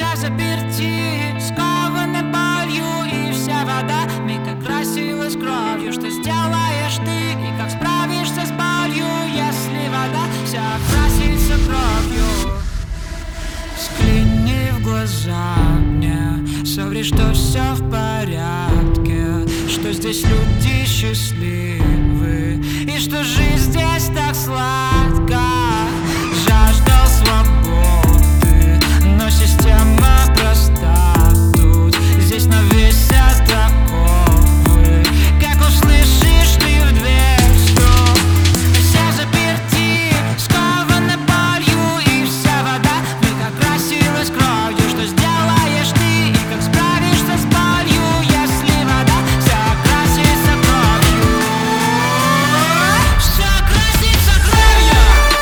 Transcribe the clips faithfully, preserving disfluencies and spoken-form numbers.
Вся заперти, скованы болью, и вся вода миг окрасилась кровью. Что сделаешь ты, и как справишься с болью, если вода вся окрасится кровью? Взгляни в глаза мне, соври, что все в порядке, что здесь люди счастливы, и что жизнь здесь так сладка. Жаждал свободы, но система проста тут. Здесь навесят оковы, как услышишь ты в дверь стук. Все заперти, скованы болью, и вся вода вмиг окрасилась кровью. Что сделаешь ты, и как справишься с болью, если вода вся окрасится кровью? Все окрасится кровью.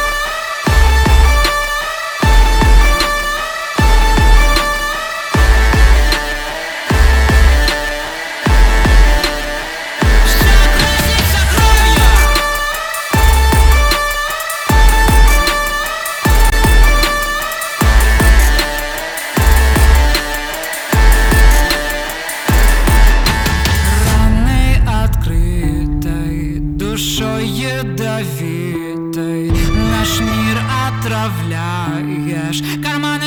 Душой ядовитой наш мир отравляешь. Карман